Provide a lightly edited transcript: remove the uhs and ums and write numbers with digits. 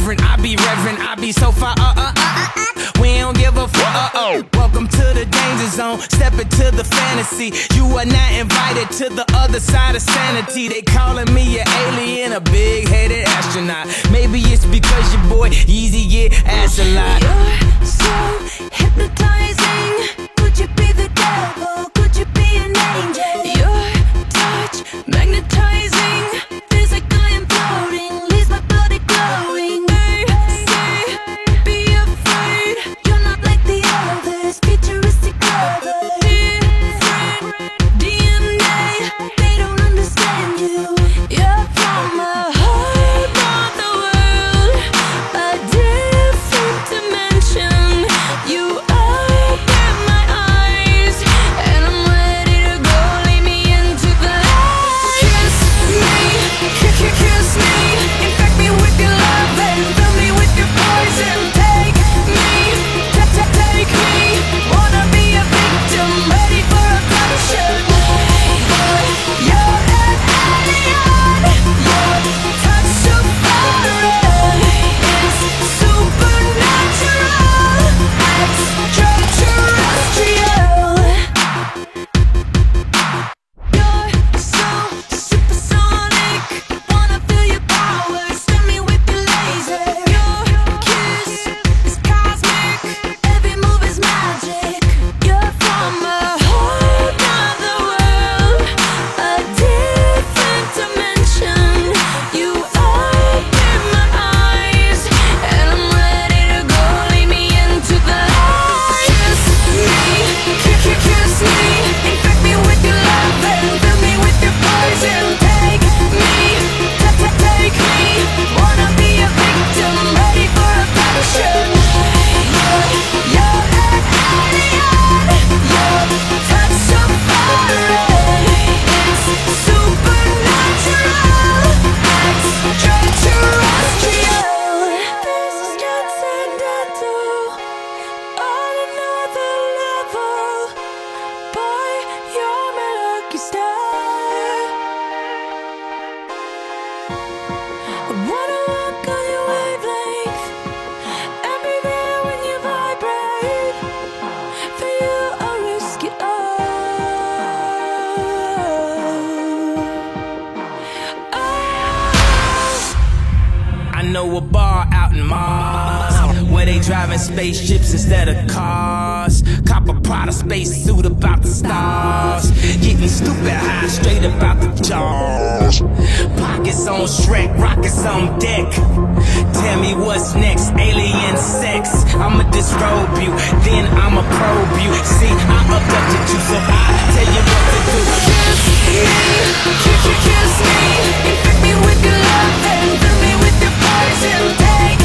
reverent, I be reverent, I be so far, we don't give a fuck, Welcome to the danger zone, step into the fantasy. You are not invited to the other side of sanity. They calling me an alien, a big-headed astronaut. Maybe it's because your boy Yeezy get asked a lot. You're so hypnotizing. Could you be the devil? Could you be an angel? Your touch magnetizing. Physically imploding, leaves my body glowing. Say, be afraid. You're not like the others. Futuristic lovers. Different DNA. They don't understand you. You're from a whole other world, a different dimension. You open my eyes, and I'm ready to go. Lead me into the light. Kiss me, kiss me. Infect me with your love and fill me with your poison. Take me, take me. Wanna be a victim, ready for abduction. You're an alien. Your touch so foreign is supernatural, extraterrestrial. You're so supersonic. Wanna feel your power, stab me with your laser. Your kiss is cosmic. Every move is magic. You're from a whole other world, a different dimension. You open my eyes, and I'm ready to go. Lead me into the light. Kiss me, infect me with your love and fill me with your poison. Take me, take me. Wanna be a victim, ready for abduction. You're an alien. Your touch so foreign is supernatural, extraterrestrial. This is transcendental, on another level. Boy, you're my lucky star. I wanna walk on your wavelength and be there when you vibrate. For you, I'll risk it all. I know a bar out in Mars where they driving spaceships instead of cars. Cop a Prada spacesuit about the stars. Getting stupid high straight about the jaws. Pockets on Shrek, rockets on deck. Tell me what's next, alien sex. I'ma disrobe you, then I'ma probe you. See, I abducted you, so I tell you what to do. Kiss me, infect me with your love and fill me with your poison. Take